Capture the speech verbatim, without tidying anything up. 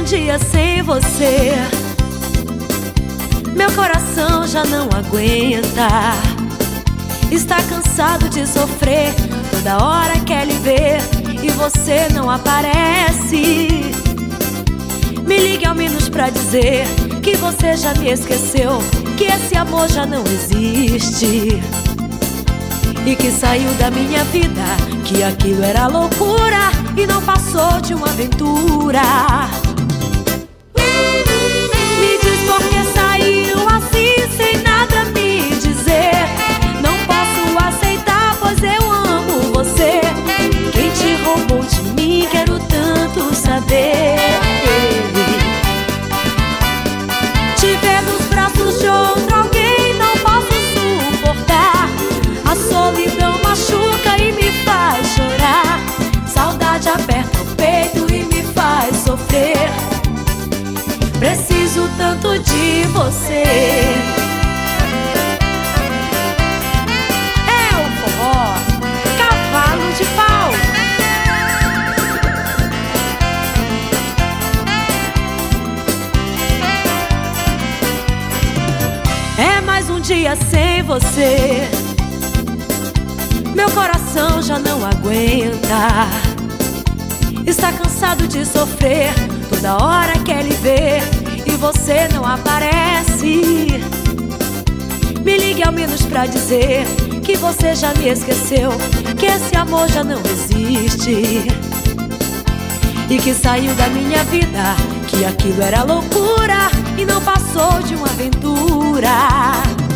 dia sem você. Meu coração já não aguenta. Está cansado de sofrer, toda hora quer lhe ver e você não aparece. Me ligue ao menos pra dizer que você já me esqueceu, que esse amor já não existe e que saiu da minha vida, que aquilo era loucura e não passou de uma aventura. Me diz por que saiu assim sem nada me dizer. Não posso aceitar, pois eu amo você. Quem te roubou de mim, quero tanto saber. Te ver nos braços de outro alguém não posso suportar. A solidão machuca e me faz chorar. Saudade aperta o peito e me faz sofrer. Preciso tanto de você. É o forró, cavalo de pau. É mais um dia sem você. Meu coração já não aguenta. Está cansado de sofrer, toda hora quer lhe ver e você não aparece. Me ligue ao menos pra dizer que você já me esqueceu, que esse amor já não existe e que saiu da minha vida, que aquilo era loucura e não passou de uma aventura.